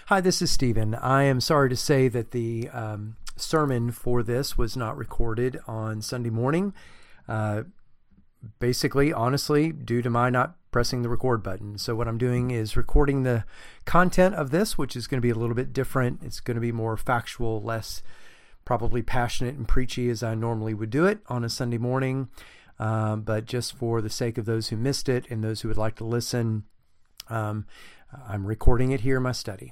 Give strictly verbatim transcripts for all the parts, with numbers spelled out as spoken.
Hi, this is Stephen. I am sorry to say that the um, sermon for this was not recorded on Sunday morning. Uh, basically, honestly, due to my not pressing the record button. So what I'm doing is recording the content of this, which is going to be a little bit different. It's going to be more factual, less probably passionate and preachy as I normally would do it on a Sunday morning. Um, but just for the sake of those who missed it and those who would like to listen, um, I'm recording it here in my study.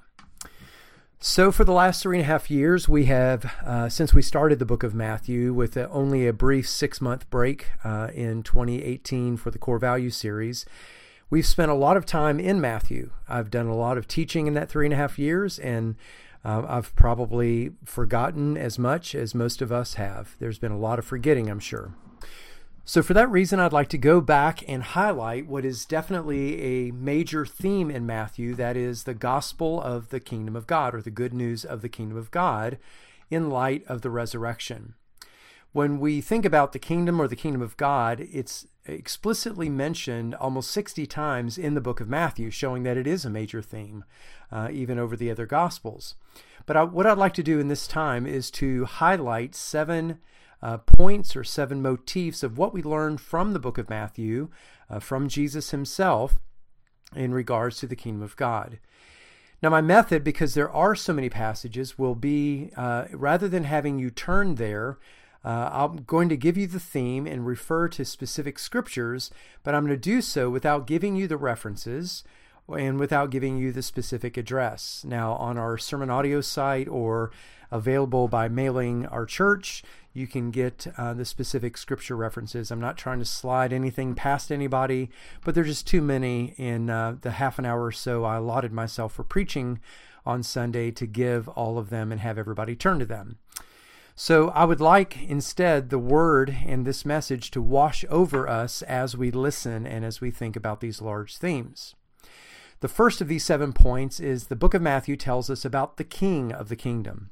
So for the last three and a half years, we have, uh, since we started the book of Matthew with a, only a brief six-month break uh, in twenty eighteen for the Core Values series, we've spent a lot of time in Matthew. I've done a lot of teaching in that three and a half years, and uh, I've probably forgotten as much as most of us have. There's been a lot of forgetting, I'm sure. So for that reason, I'd like to go back and highlight what is definitely a major theme in Matthew, that is the gospel of the kingdom of God, or the good news of the kingdom of God, in light of the resurrection. When we think about the kingdom or the kingdom of God, it's explicitly mentioned almost sixty times in the book of Matthew, showing that it is a major theme, uh, even over the other gospels. But I, what I'd like to do in this time is to highlight seven Uh, points or seven motifs of what we learned from the book of Matthew, uh, from Jesus himself, in regards to the kingdom of God. Now, my method, because there are so many passages, will be, uh, rather than having you turn there, uh, I'm going to give you the theme and refer to specific scriptures, but I'm going to do so without giving you the references and without giving you the specific address. Now, on our sermon audio site or available by mailing our church, you can get uh, the specific scripture references. I'm not trying to slide anything past anybody, but there's just too many in uh, the half an hour or so I allotted myself for preaching on Sunday to give all of them and have everybody turn to them. So I would like instead the word and this message to wash over us as we listen and as we think about these large themes. The first of these seven points is the book of Matthew tells us about the king of the kingdom.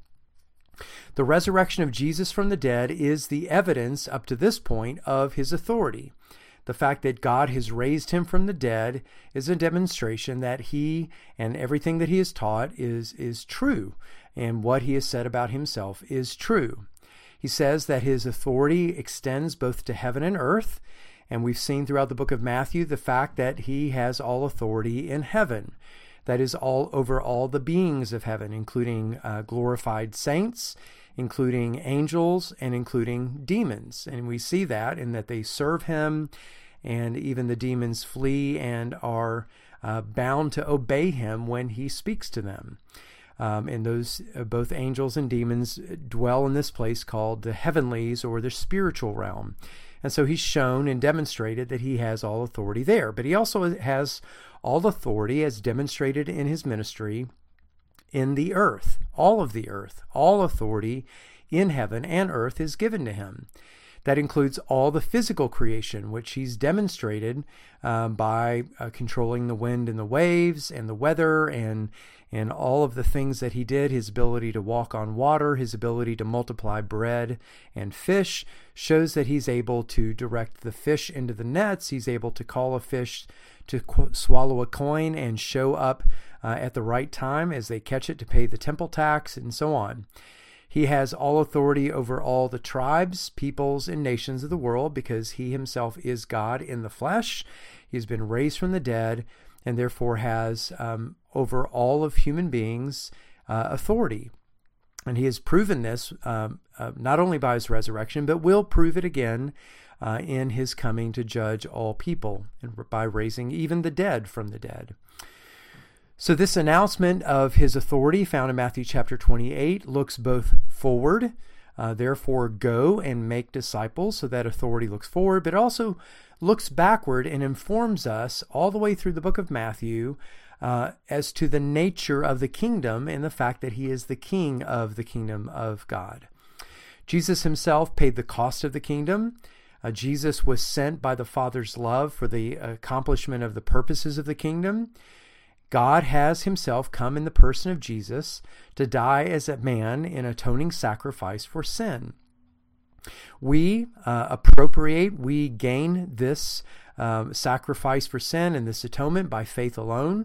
The resurrection of Jesus from the dead is the evidence up to this point of his authority. The fact that God has raised him from the dead is a demonstration that he and everything that he has taught is, is true, and what he has said about himself is true. He says that his authority extends both to heaven and earth, and we've seen throughout the book of Matthew the fact that he has all authority in heaven. That is all over all the beings of heaven, including uh, glorified saints, including angels, and including demons. And we see that in that they serve him, and even the demons flee and are uh, bound to obey him when he speaks to them. Um, and those uh, both angels and demons dwell in this place called the heavenlies, or the spiritual realm. And so he's shown and demonstrated that he has all authority there. But he also has all authority, as demonstrated in his ministry, in the earth. All of the earth, all authority in heaven and earth is given to him. That includes all the physical creation, which he's demonstrated um, by uh, controlling the wind and the waves and the weather and and all of the things that he did. His ability to walk on water, his ability to multiply bread and fish, shows that he's able to direct the fish into the nets. He's able to call a fish to qu- swallow a coin and show up uh, at the right time as they catch it to pay the temple tax, and so on. He has all authority over all the tribes, peoples, and nations of the world, because he himself is God in the flesh. He's been raised from the dead, and therefore has um, over all of human beings uh, authority. And he has proven this um, uh, not only by his resurrection, but will prove it again uh, in his coming to judge all people, and by raising even the dead from the dead. So this announcement of his authority found in Matthew chapter twenty-eight looks both forward, uh, therefore go and make disciples, so that authority looks forward, but also looks backward and informs us all the way through the book of Matthew uh, as to the nature of the kingdom and the fact that he is the king of the kingdom of God. Jesus himself paid the cost of the kingdom. Uh, Jesus was sent by the Father's love for the accomplishment of the purposes of the kingdom. God has himself come in the person of Jesus to die as a man in atoning sacrifice for sin. We uh, appropriate, we gain this um, sacrifice for sin and this atonement by faith alone,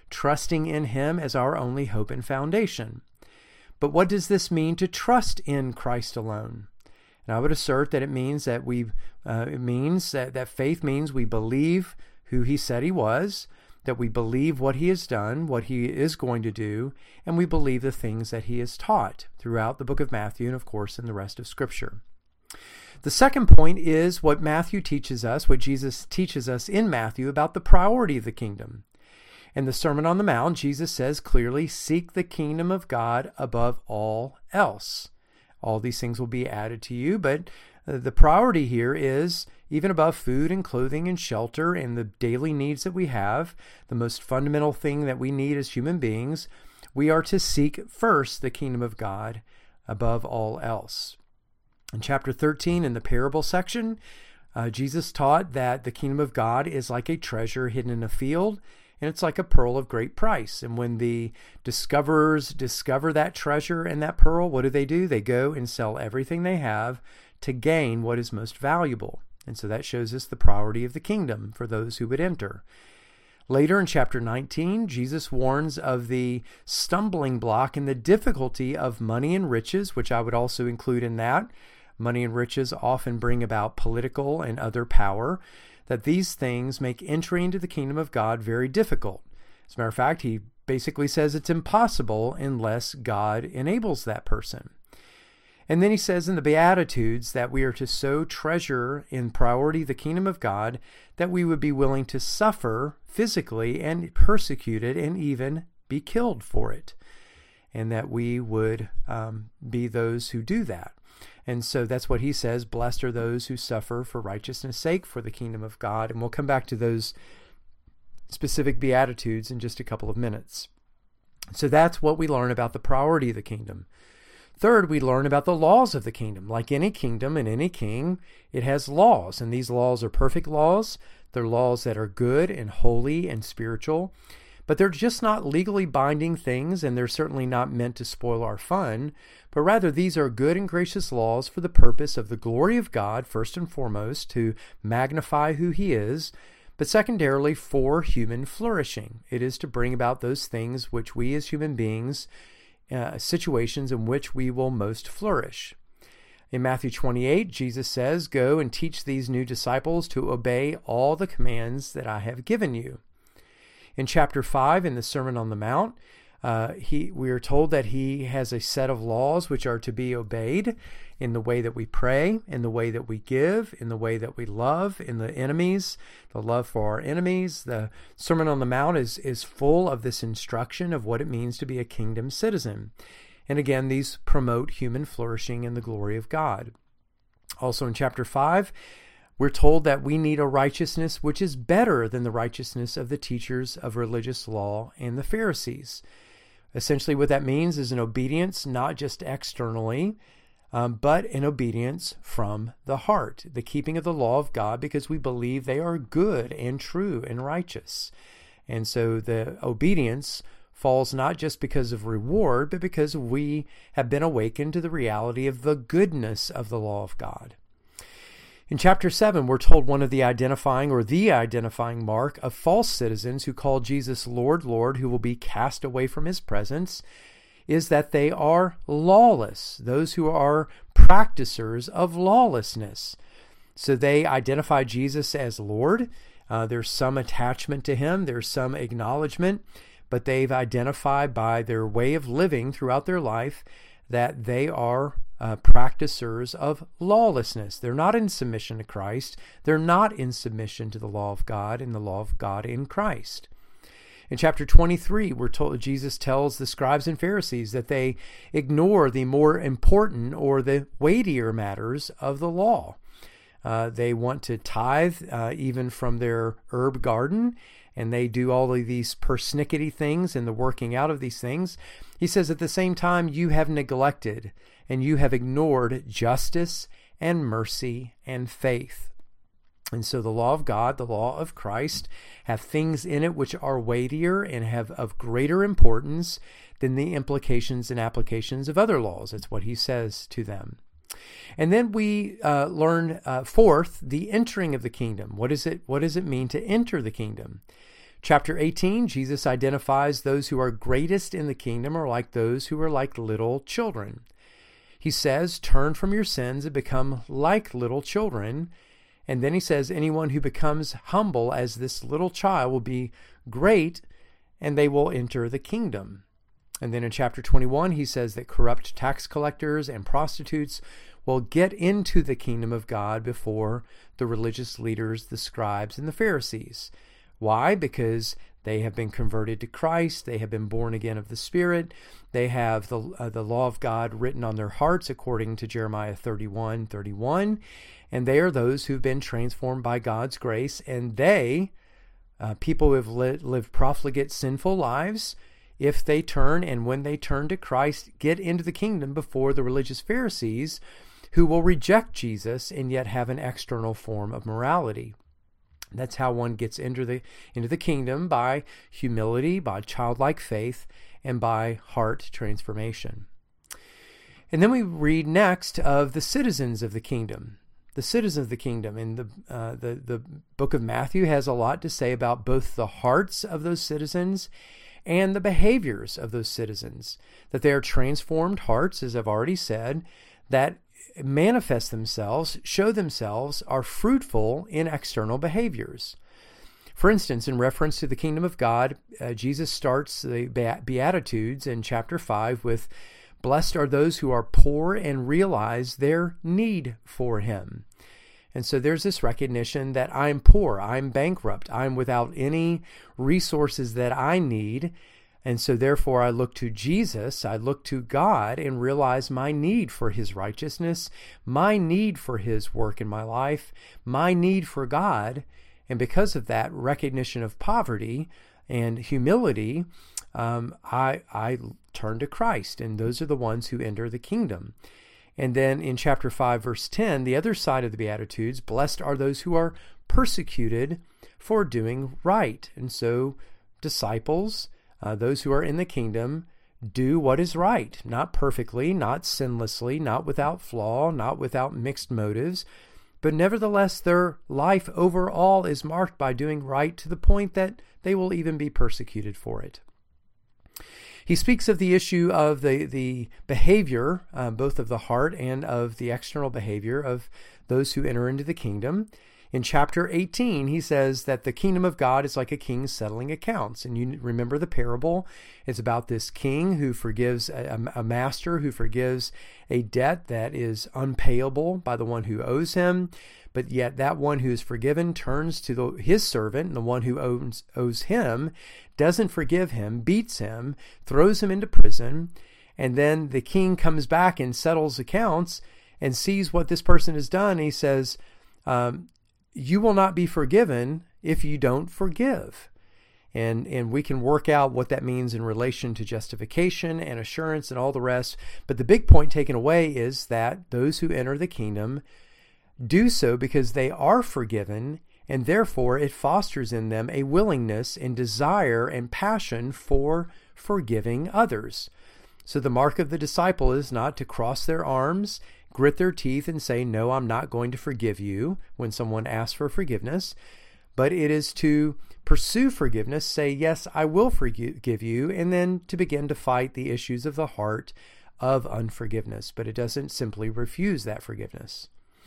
trusting in him as our only hope and foundation. But what does this mean to trust in Christ alone? And I would assert that it means that we, uh, it means that, that faith means we believe who he said he was, that we believe what he has done, what he is going to do, and we believe the things that he has taught throughout the book of Matthew and, of course, in the rest of Scripture. The second point is what Matthew teaches us, what Jesus teaches us in Matthew about the priority of the kingdom. In the Sermon on the Mount, Jesus says clearly, seek the kingdom of God above all else. All these things will be added to you, but the priority here is, even above food and clothing and shelter and the daily needs that we have, the most fundamental thing that we need as human beings, we are to seek first the kingdom of God above all else. In chapter thirteen, in the parable section, uh, Jesus taught that the kingdom of God is like a treasure hidden in a field, and it's like a pearl of great price. And when the discoverers discover that treasure and that pearl, what do they do? They go and sell everything they have to gain what is most valuable. And so that shows us the priority of the kingdom for those who would enter. Later in chapter nineteen, Jesus warns of the stumbling block and the difficulty of money and riches, which I would also include in that. Money and riches often bring about political and other power, that these things make entry into the kingdom of God very difficult. As a matter of fact, he basically says it's impossible unless God enables that person. And then he says in the Beatitudes that we are to so treasure in priority the kingdom of God that we would be willing to suffer physically and persecuted and even be killed for it. And that we would um, be those who do that. And so that's what he says, blessed are those who suffer for righteousness' sake for the kingdom of God. And we'll come back to those specific Beatitudes in just a couple of minutes. So that's what we learn about the priority of the kingdom. Third, we learn about the laws of the kingdom. Like any kingdom and any king, it has laws, and these laws are perfect laws. They're laws that are good and holy and spiritual, but they're just not legally binding things, and they're certainly not meant to spoil our fun, but rather these are good and gracious laws for the purpose of the glory of God, first and foremost, to magnify who he is, but secondarily for human flourishing. It is to bring about those things which we as human beings Uh, situations in which we will most flourish. In Matthew twenty-eight, Jesus says, go and teach these new disciples to obey all the commands that I have given you. In chapter five, in the Sermon on the Mount, uh, he, we are told that he has a set of laws which are to be obeyed in the way that we pray, in the way that we give, in the way that we love, in the enemies, the love for our enemies. The Sermon on the Mount is, is full of this instruction of what it means to be a kingdom citizen. And again, these promote human flourishing and the glory of God. Also in chapter five, we're told that we need a righteousness which is better than the righteousness of the teachers of religious law and the Pharisees. Essentially what that means is an obedience not just externally, Um, but an obedience from the heart, the keeping of the law of God, because we believe they are good and true and righteous. And so the obedience falls not just because of reward, but because we have been awakened to the reality of the goodness of the law of God. In chapter seven, we're told one of the identifying or the identifying mark of false citizens who call Jesus Lord, Lord, who will be cast away from his presence, is that they are lawless, those who are practicers of lawlessness. So they identify Jesus as Lord. Uh, there's some attachment to him. There's some acknowledgement, but they've identified by their way of living throughout their life that they are uh, practicers of lawlessness. They're not in submission to Christ. They're not in submission to the law of God and the law of God in Christ. In chapter twenty-three, we're told Jesus tells the scribes and Pharisees that they ignore the more important or the weightier matters of the law. Uh, they want to tithe uh, even from their herb garden, and they do all of these persnickety things and the working out of these things. He says at the same time, you have neglected and you have ignored justice and mercy and faith. And so the law of God, the law of Christ, have things in it which are weightier and have of greater importance than the implications and applications of other laws. That's what he says to them. And then we uh, learn, uh, fourth, the entering of the kingdom. What is it? What does it mean to enter the kingdom? Chapter eighteen, Jesus identifies those who are greatest in the kingdom are like those who are like little children. He says, turn from your sins and become like little children. And then he says, anyone who becomes humble as this little child will be great, and they will enter the kingdom. And then in chapter twenty-one, he says that corrupt tax collectors and prostitutes will get into the kingdom of God before the religious leaders, the scribes, and the Pharisees. Why? Because they have been converted to Christ. They have been born again of the Spirit. They have the uh, the law of God written on their hearts, according to Jeremiah thirty-one thirty-one. And they are those who've been transformed by God's grace. And they, uh, people who have li- lived profligate, sinful lives, if they turn and when they turn to Christ, get into the kingdom before the religious Pharisees, who will reject Jesus and yet have an external form of morality. That's how one gets into the into the kingdom, by humility, by childlike faith, and by heart transformation. And then we read next of the citizens of the kingdom. The citizens of the kingdom. And the, uh, the, the book of Matthew has a lot to say about both the hearts of those citizens and the behaviors of those citizens. That they are transformed hearts, as I've already said, that manifest themselves, show themselves, are fruitful in external behaviors. For instance, in reference to the kingdom of God, uh, Jesus starts the Beatitudes in chapter five with, blessed are those who are poor and realize their need for him. And so there's this recognition that I'm poor, I'm bankrupt, I'm without any resources that I need. And so therefore I look to Jesus, I look to God and realize my need for his righteousness, my need for his work in my life, my need for God. And because of that recognition of poverty and humility, um, I, I turn to Christ. And those are the ones who enter the kingdom. And then in chapter five, verse ten, the other side of the Beatitudes, blessed are those who are persecuted for doing right. And so disciples, Uh, those who are in the kingdom, do what is right, not perfectly, not sinlessly, not without flaw, not without mixed motives, but nevertheless their life overall is marked by doing right to the point that they will even be persecuted for it. He speaks of the issue of the, the behavior, uh, both of the heart and of the external behavior of those who enter into the kingdom. In chapter eighteen, he says that the kingdom of God is like a king settling accounts. And you remember the parable. It's about this king who forgives a, a master who forgives a debt that is unpayable by the one who owes him. But yet that one who is forgiven turns to the, his servant, and the one who owes, owes him doesn't forgive him, beats him, throws him into prison. And then the king comes back and settles accounts and sees what this person has done. And he says, um, you will not be forgiven if you don't forgive. And and we can work out what that means in relation to justification and assurance and all the rest. But the big point taken away is that those who enter the kingdom do so because they are forgiven, and therefore it fosters in them a willingness and desire and passion for forgiving others. So the mark of the disciple is not to cross their arms, grit their teeth and say, no, I'm not going to forgive you when someone asks for forgiveness, but it is to pursue forgiveness, say, yes, I will forgive you, and then to begin to fight the issues of the heart of unforgiveness. But it doesn't simply refuse that forgiveness.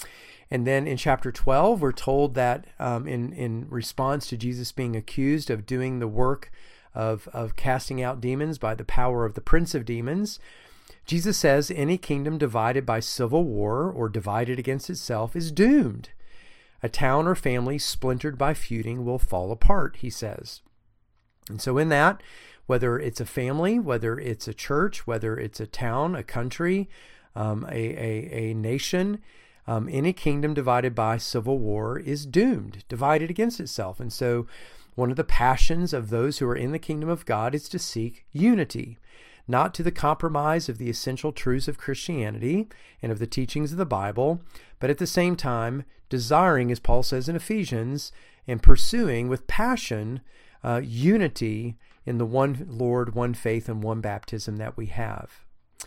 And then in chapter twelve, we're told that um, in, in response to Jesus being accused of doing the work of, of casting out demons by the power of the prince of demons, Jesus says any kingdom divided by civil war or divided against itself is doomed. A town or family splintered by feuding will fall apart, he says. And so in that, whether it's a family, whether it's a church, whether it's a town, a country, um, a, a, a nation, um, any kingdom divided by civil war is doomed, divided against itself. And so one of the passions of those who are in the kingdom of God is to seek unity, not to the compromise of the essential truths of Christianity and of the teachings of the Bible, but at the same time desiring, as Paul says in Ephesians, and pursuing with passion uh, unity in the one Lord, one faith, and one baptism that we have.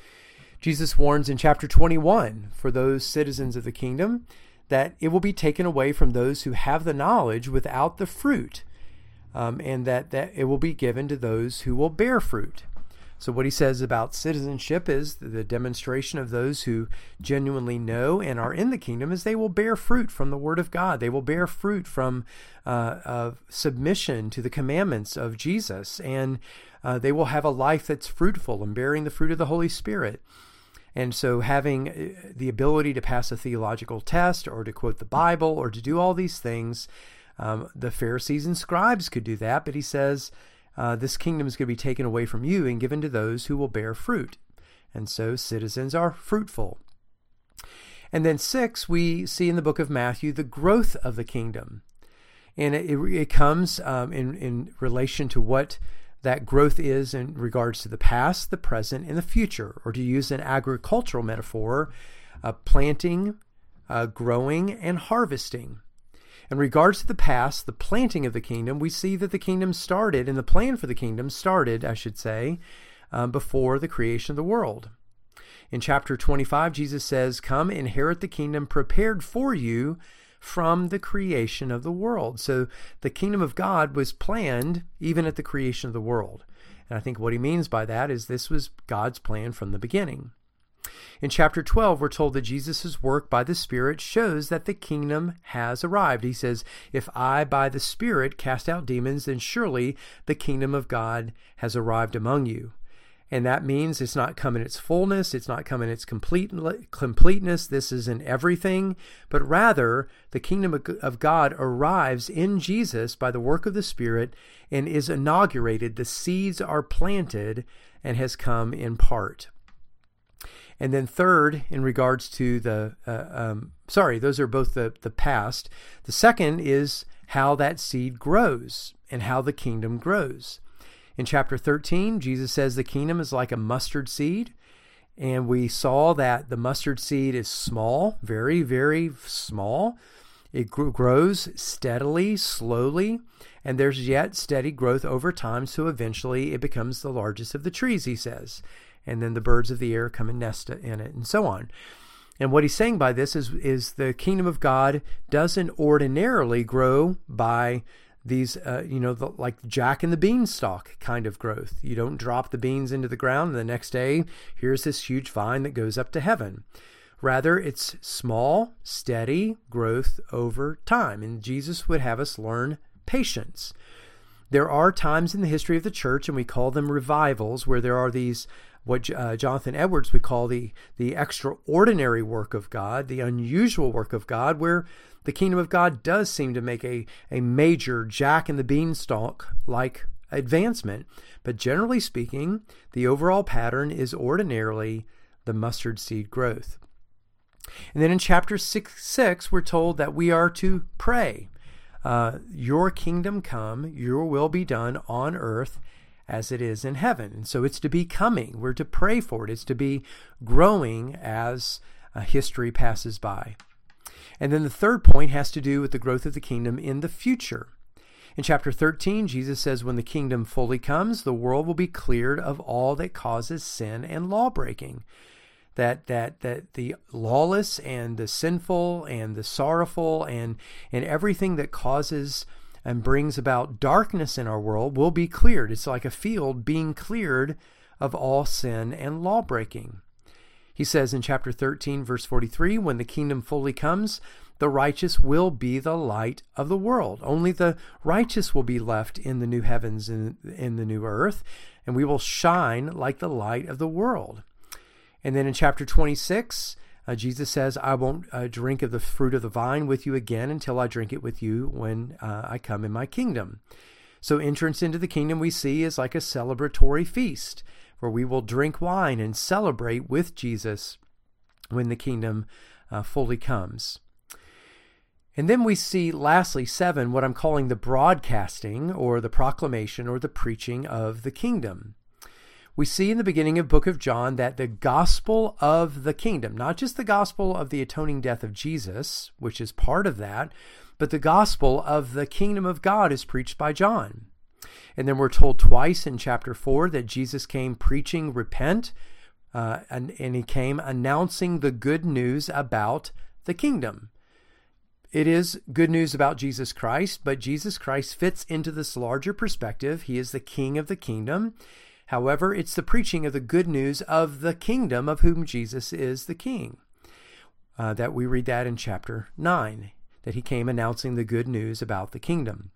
Jesus warns in chapter twenty-one for those citizens of the kingdom that it will be taken away from those who have the knowledge without the fruit. um, and that, that it will be given to those who will bear fruit. So what he says about citizenship is the demonstration of those who genuinely know and are in the kingdom is they will bear fruit from the Word of God. They will bear fruit from uh, of submission to the commandments of Jesus, and uh, they will have a life that's fruitful and bearing the fruit of the Holy Spirit. And so having the ability to pass a theological test or to quote the Bible or to do all these things, um, the Pharisees and scribes could do that, but he says, Uh, this kingdom is going to be taken away from you and given to those who will bear fruit. And so citizens are fruitful. And then six, we see in the book of Matthew the growth of the kingdom. And it, it comes um, in, in relation to what that growth is in regards to the past, the present, and the future. Or to use an agricultural metaphor, uh, planting, uh, growing, and harvesting. In regards to the past, the planting of the kingdom, we see that the kingdom started, and the plan for the kingdom started, I should say, um, before the creation of the world. In chapter twenty-five, Jesus says, "Come, inherit the kingdom prepared for you from the creation of the world." So the kingdom of God was planned even at the creation of the world. And I think what he means by that is this was God's plan from the beginning. In chapter twelve, we're told that Jesus' work by the Spirit shows that the kingdom has arrived. He says, "If I by the Spirit cast out demons, then surely the kingdom of God has arrived among you." And that means it's not come in its fullness, it's not come in its complete, completeness, this isn't everything, but rather the kingdom of God arrives in Jesus by the work of the Spirit and is inaugurated. The seeds are planted and has come in part. And then third, in regards to the, uh, um, sorry, those are both the, the past. The second is how that seed grows and how the kingdom grows. In chapter thirteen, Jesus says the kingdom is like a mustard seed. And we saw that the mustard seed is small, very, very small. It grows steadily, slowly, and there's yet steady growth over time. So eventually it becomes the largest of the trees, he says. And then the birds of the air come and nest in it, and so on. And what he's saying by this is, is the kingdom of God doesn't ordinarily grow by these, uh, you know, the, like Jack and the Beanstalk kind of growth. You don't drop the beans into the ground, and the next day, here's this huge vine that goes up to heaven. Rather, it's small, steady growth over time. And Jesus would have us learn patience. There are times in the history of the church, and we call them revivals, where there are these what uh, Jonathan Edwards would call the, the extraordinary work of God, the unusual work of God, where the kingdom of God does seem to make a, a major Jack and the Beanstalk-like advancement. But generally speaking, the overall pattern is ordinarily the mustard seed growth. And then in chapter six, six we're told that we are to pray. Uh, your kingdom come, your will be done on earth as it is in heaven. And so it's to be coming. We're to pray for it. It's to be growing as uh, history passes by. And then the third point has to do with the growth of the kingdom in the future. In chapter thirteen, Jesus says, when the kingdom fully comes, the world will be cleared of all that causes sin and lawbreaking. That that that the lawless and the sinful and the sorrowful and, and everything that causes and brings about darkness in our world will be cleared. It's like a field being cleared of all sin and lawbreaking. He says in chapter thirteen, verse forty-three, when the kingdom fully comes, the righteous will be the light of the world. Only the righteous will be left in the new heavens and in the new earth, and we will shine like the light of the world. And then in chapter twenty-six, uh, Jesus says, I won't uh, drink of the fruit of the vine with you again until I drink it with you when uh, I come in my kingdom. So entrance into the kingdom we see is like a celebratory feast where we will drink wine and celebrate with Jesus when the kingdom uh, fully comes. And then we see, lastly, seven, what I'm calling the broadcasting or the proclamation or the preaching of the kingdom. We see in the beginning of the book of John that the gospel of the kingdom, not just the gospel of the atoning death of Jesus, which is part of that, but the gospel of the kingdom of God is preached by John. And then we're told twice in chapter four that Jesus came preaching, repent, uh, and, and he came announcing the good news about the kingdom. it is good news about Jesus Christ, but Jesus Christ fits into this larger perspective. He is the King of the kingdom. However, it's the preaching of the good news of the kingdom of whom Jesus is the King. Uh, that we read that in chapter nine, that he came announcing the good news about the kingdom.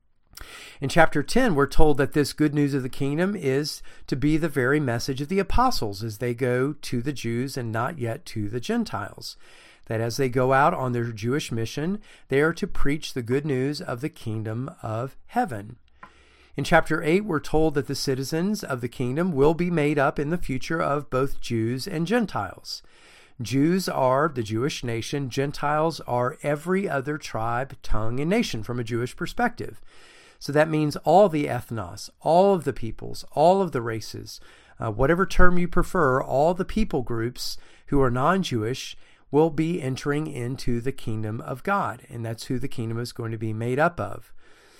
In chapter ten, we're told that this good news of the kingdom is to be the very message of the apostles as they go to the Jews and not yet to the Gentiles. That as they go out on their Jewish mission, they are to preach the good news of the kingdom of heaven. In chapter eight, we're told that the citizens of the kingdom will be made up in the future of both Jews and Gentiles. Jews are the Jewish nation. Gentiles are every other tribe, tongue, and nation from a Jewish perspective. So that means all the ethnos, all of the peoples, all of the races, uh, whatever term you prefer, all the people groups who are non-Jewish will be entering into the kingdom of God. And that's who the kingdom is going to be made up of.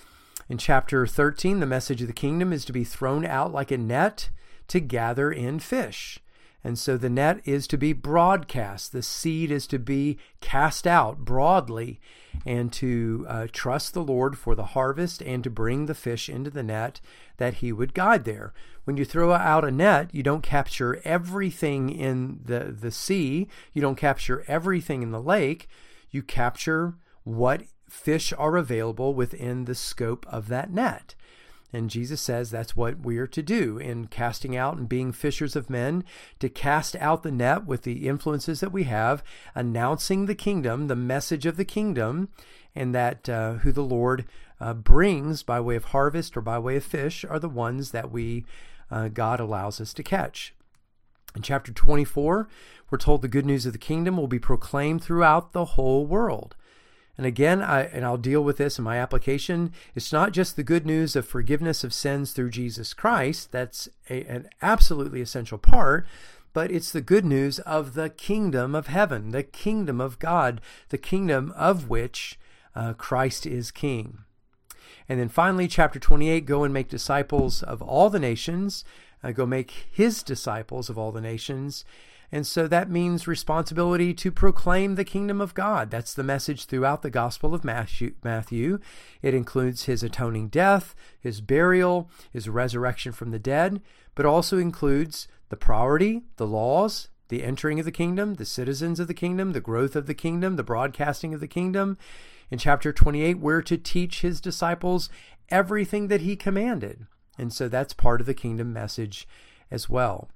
In chapter thirteen, the message of the kingdom is to be thrown out like a net to gather in fish. And so the net is to be broadcast. The seed is to be cast out broadly and to uh, trust the Lord for the harvest and to bring the fish into the net that he would guide there. When you throw out a net, you don't capture everything in the, the sea. You don't capture everything in the lake. You capture what fish are available within the scope of that net. And Jesus says that's what we are to do in casting out and being fishers of men, to cast out the net with the influences that we have, announcing the kingdom, the message of the kingdom, and that uh, who the Lord uh, brings by way of harvest or by way of fish are the ones that we, uh, God allows us to catch. In chapter twenty-four, we're told the good news of the kingdom will be proclaimed throughout the whole world. And again, I, and I'll deal with this in my application, it's not just the good news of forgiveness of sins through Jesus Christ. That's a, an absolutely essential part, but it's the good news of the kingdom of heaven, the kingdom of God, the kingdom of which uh, Christ is king. And then finally, chapter twenty-eight, go and make disciples of all the nations, uh, go make his disciples of all the nations. And so that means responsibility to proclaim the kingdom of God. That's the message throughout the Gospel of Matthew. It includes his atoning death, his burial, his resurrection from the dead, but also includes the priority, the laws, the entering of the kingdom, the citizens of the kingdom, the growth of the kingdom, the broadcasting of the kingdom. In chapter twenty-eight, we're to teach his disciples everything that he commanded. And so that's part of the kingdom message as well.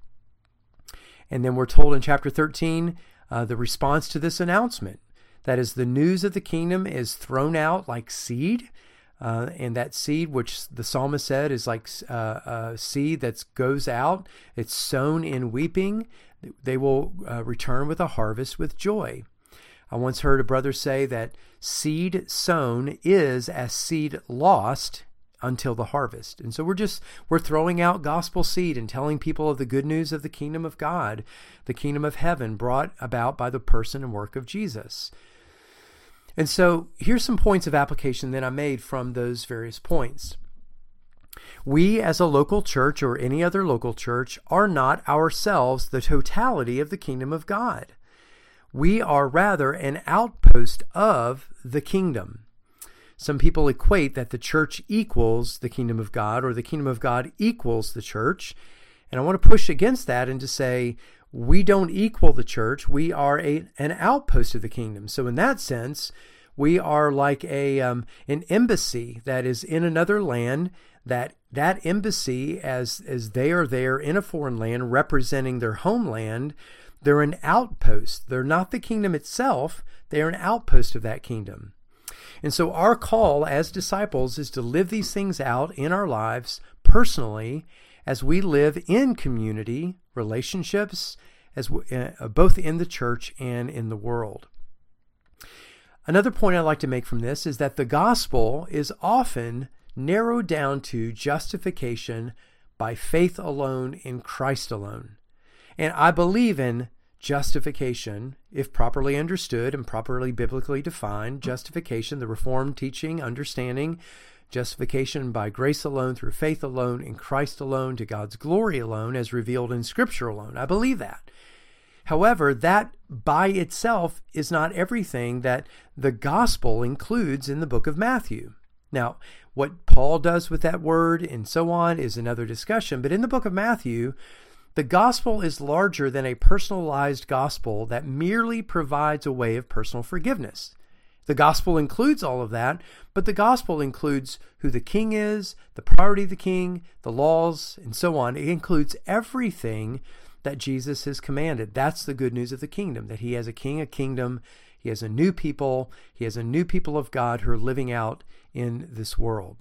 And then we're told in chapter thirteen, uh, the response to this announcement. That is, the news of the kingdom is thrown out like seed. Uh, and that seed, which the psalmist said is like uh, a seed that goes out. It's sown in weeping. They will uh, return with a harvest with joy. I once heard a brother say that seed sown is as seed lost until the harvest. And so we're just, we're throwing out gospel seed and telling people of the good news of the kingdom of God, the kingdom of heaven brought about by the person and work of Jesus. And so here's some points of application that I made from those various points. We as a local church or any other local church are not ourselves the totality of the kingdom of God. We are rather an outpost of the kingdom. Some people equate that the church equals the kingdom of God or the kingdom of God equals the church. And I want to push against that and to say we don't equal the church. We are a, an outpost of the kingdom. So in that sense, we are like a um, an embassy that is in another land, that that embassy, as, as they are there in a foreign land representing their homeland, they're an outpost. They're not the kingdom itself. They're an outpost of that kingdom. And so our call as disciples is to live these things out in our lives personally as we live in community, relationships, as we, uh, both in the church and in the world. Another point I'd like to make from this is that the gospel is often narrowed down to justification by faith alone in Christ alone. And I believe in justification, if properly understood and properly biblically defined, justification, the Reformed teaching, understanding, justification by grace alone, through faith alone, in Christ alone, to God's glory alone, as revealed in Scripture alone. I believe that. However, that by itself is not everything that the gospel includes in the book of Matthew. Now, what Paul does with that word and so on is another discussion, but in the book of Matthew, the gospel is larger than a personalized gospel that merely provides a way of personal forgiveness. The gospel includes all of that, but the gospel includes who the king is, the priority of the king, the laws, and so on. It includes everything that Jesus has commanded. That's the good news of the kingdom, that he has a king, a kingdom, he has a new people, he has a new people of God who are living out in this world.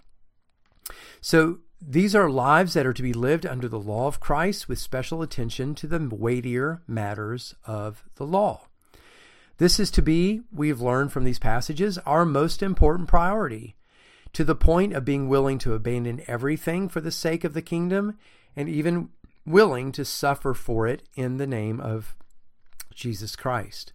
So these are lives that are to be lived under the law of Christ with special attention to the weightier matters of the law. This is to be, we've learned from these passages, our most important priority, to the point of being willing to abandon everything for the sake of the kingdom and even willing to suffer for it in the name of Jesus Christ.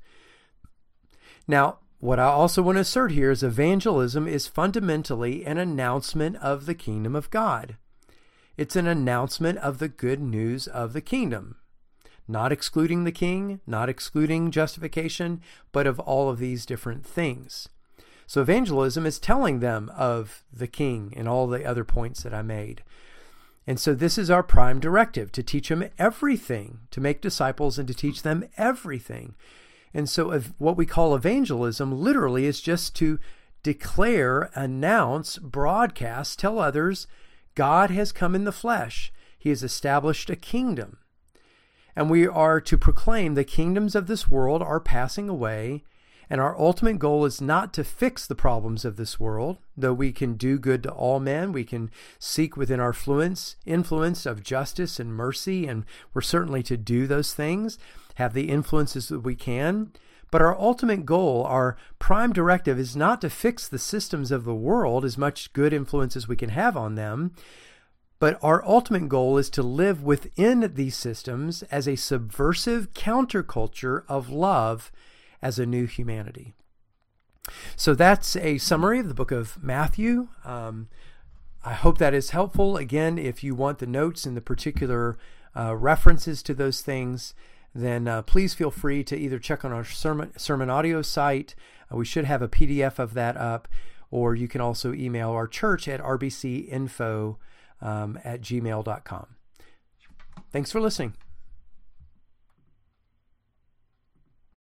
Now, what I also want to assert here is evangelism is fundamentally an announcement of the kingdom of God. It's an announcement of the good news of the kingdom, not excluding the king, not excluding justification, but of all of these different things. So evangelism is telling them of the king and all the other points that I made. And so this is our prime directive, to teach them everything, to make disciples and to teach them everything. And so if what we call evangelism literally is just to declare, announce, broadcast, tell others, God has come in the flesh. He has established a kingdom. And we are to proclaim the kingdoms of this world are passing away, and our ultimate goal is not to fix the problems of this world, though we can do good to all men. We can seek within our influence, influence of justice and mercy, and we're certainly to do those things, have the influences that we can. But our ultimate goal, our prime directive, is not to fix the systems of the world, as much good influence as we can have on them, but our ultimate goal is to live within these systems as a subversive counterculture of love as a new humanity. So that's a summary of the book of Matthew. Um, I hope that is helpful. Again, if you want the notes and the particular uh, references to those things, then uh, please feel free to either check on our sermon, sermon audio site. Uh, we should have a P D F of that up, or you can also email our church at r b c info um, at gmail dot com. Thanks for listening.